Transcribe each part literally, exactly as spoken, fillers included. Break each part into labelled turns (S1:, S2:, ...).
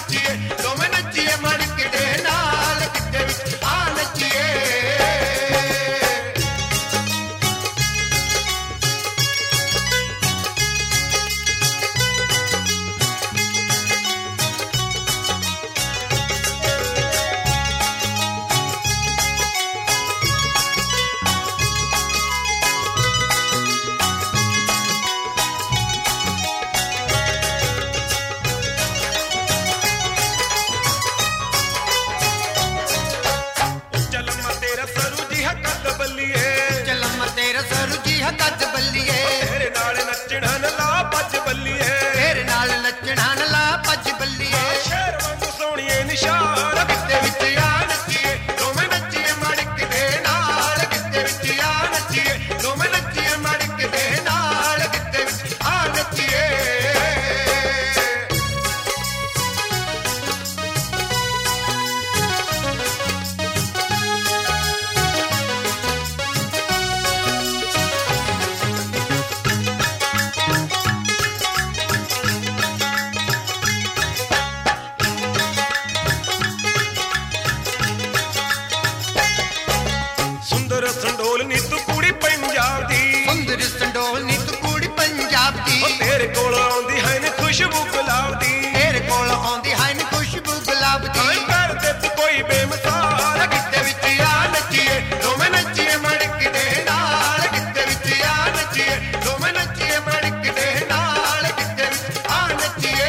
S1: ਨੱਚੀਏ ਦੋਵੇਂ ਨੱਚੀਏ ਮੜਕਦੇ ਨਾਲ ਗਿੱਧੇ ਵਿੱਚ ਆ ਨੱਚੀਏ।
S2: ਕੱਜ ਬੱਲੀਏ
S1: ਤੇਰੇ ਨਾਲ ਨੱਚਣਾ ਨਾ ਲਾ ਭੱਜ ਬੱਲੀਏ
S2: ਤੇਰੇ ਨਾਲ ਨੱਚਣਾ ਨਾ ਲਾ ਭੱਜ ਬੱਲੀਏ
S1: ਸ਼ੇਰ ਵਾਂਗੂ ਸੋਹਣੀਏ ਨਿਸ਼ਾਨ ਗਿੱਧੇ ਵਿੱਚ ਆ ਨੱਚੀਏ ਦੋਵੇਂ ਨੱਚੀਏ ਮੜਕਦੇ ਨਾਲ ਗਿੱਧੇ ਵਿੱਚ ਆ ਨੱਚੀਏ ਦੋਵੇਂ ਨੱਚੀਏ ਮੜਕਦੇ ਨਾਲ ਗਿੱਧੇ ਵਿੱਚ ਆ ਨੱਚੀਏ। ਸੁੰਦਰ ਸੰਡੋਲ ਨੀ ਤੂੰ ਕੁੜੀ ਪੰਜਾਬ ਦੀ
S2: ਸੁੰਦਰ ਸੰਡੋਲ ਨੀ ਤੂੰ ਕੁੜੀ ਪੰਜਾਬ ਦੀ
S1: ਤੇਰੇ ਕੋਲ ਆਉਂਦੀ ਹੈ ਨੀ ਖੁਸ਼ਬੂ ਗੁਲਾਬ ਦੀ
S2: ਤੇਰੇ ਕੋਲ ਆਉਂਦੀ ਹੈ ਨੀ ਖੁਸ਼ਬੂ ਗੁਲਾਬ ਦੀ
S1: ਕਰ ਦੇ ਤੂੰ ਕੋਈ ਬੇਮਿਸਾਲ ਗਿੱਧੇ ਵਿੱਚ ਆ ਨੱਚੀਏ ਦੋਵੇਂ ਨੱਚੀਏ ਮੜਕਦੇ ਨਾਲ ਗਿੱਧੇ ਵਿੱਚ ਆ ਨੱਚੀਏ ਦੋਵੇਂ ਨੱਚੀਏ ਮੜਕਦੇ ਨਾਲ ਗਿੱਧੇ ਵਿੱਚ ਆ ਨੱਚੀਏ।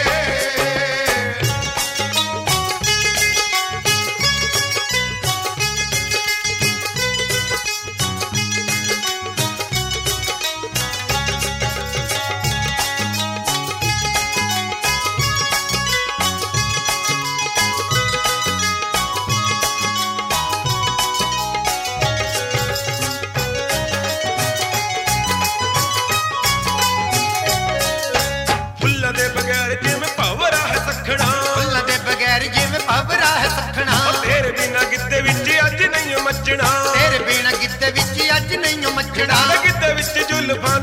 S1: ਫੁੱਲਾਂ ਦੇ ਬਗੈਰ ਜਿਵੇਂ ਭਵਰਾ ਹੈ ਸਖਣਾ
S2: ਫੁੱਲਾਂ ਦੇ ਬਗੈਰ ਜਿਵੇਂ ਭਵਰਾ ਹੈ ਸਖਣਾ
S1: ਤੇਰੇ ਬਿਨਾ ਗਿੱਧੇ ਵਿੱਚ ਅੱਜ ਨਹੀਂ ਮੱਚਣਾ
S2: ਤੇਰੇ ਬਿਨਾ ਗਿੱਧੇ ਵਿੱਚ ਅੱਜ ਨਹੀਂ ਮੱਚਣਾ
S1: ਗਿੱਧੇ ਵਿੱਚ ਜ਼ੁਲਫਾਂ